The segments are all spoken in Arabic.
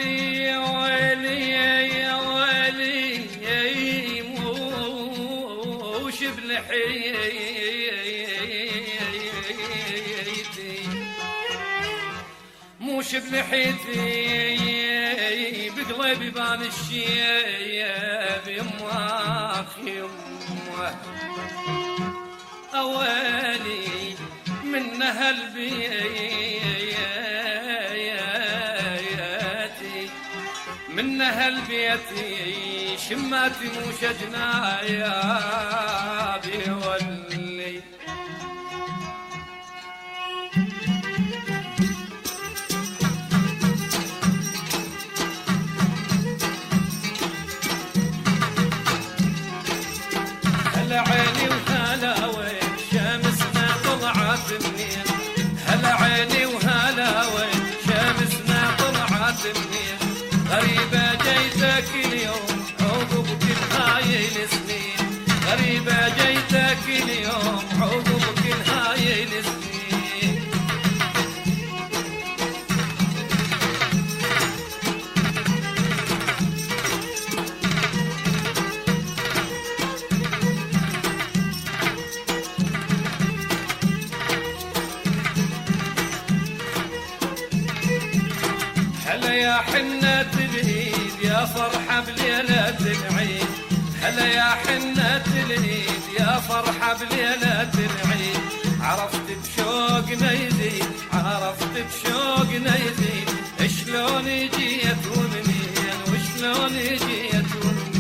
ويلي يا ويلي يا ويلي موش بلحيتي موش بلحيتي بقلبي بان الشيب يماخ يمه أوالي من هالبيتي من هالبيتي شماتي مو شجنايا بيولي هلا عيني وهلا وين شمسنا طلعت منين هلا عيني وهلا وين شمسنا طلعت منين غريبة جيتك اليوم عقب كل هاي السنين غريبة جيتك اليوم عقب كل هاي السنين هلا يا حنة العيد يا فرحة بليلة العيد هلا يا حنة العيد يا فرحة بليلة العيد عرفت بشوقنا يزيد عرفت بشوقنا يزيد شلون جيت ومنين وشلون جيت ومنين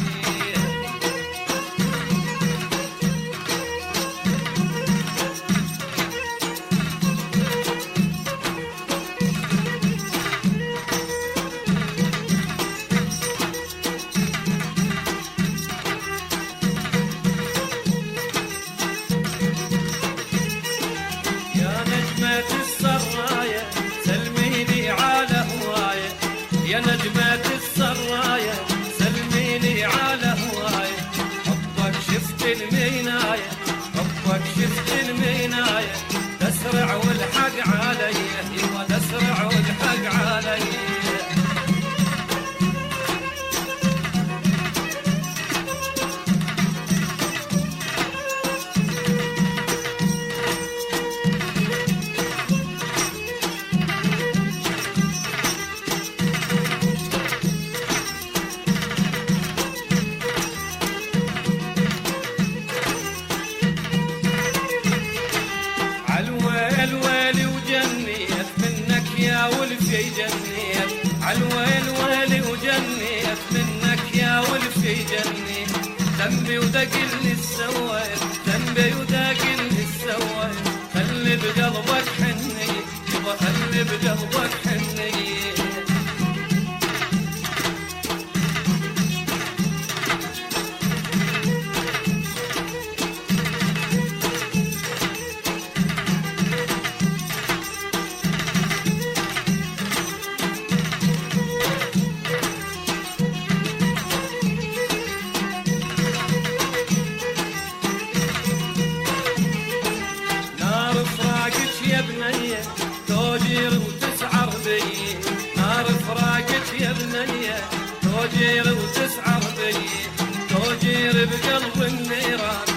السرايا سلميني على هواية يا نجمة السرايا سلميني على هواية حبك شفت المناية حبك شفت المناية تسرع والحق علي ايوه تسرع والحق علي الويل وجنيت منك يا ولفي جنيت عالويل ويلي وجنيت منك يا ولفي جنيت ذنبي ودقلني السويت ذنبي ودقلني السويت خلي بقلبك حني يبا خلي بقلبك حني يا بنية توجير وتسعر بي نار فراقك يا بنية توجير وتسعر بي توجير بقلب النيران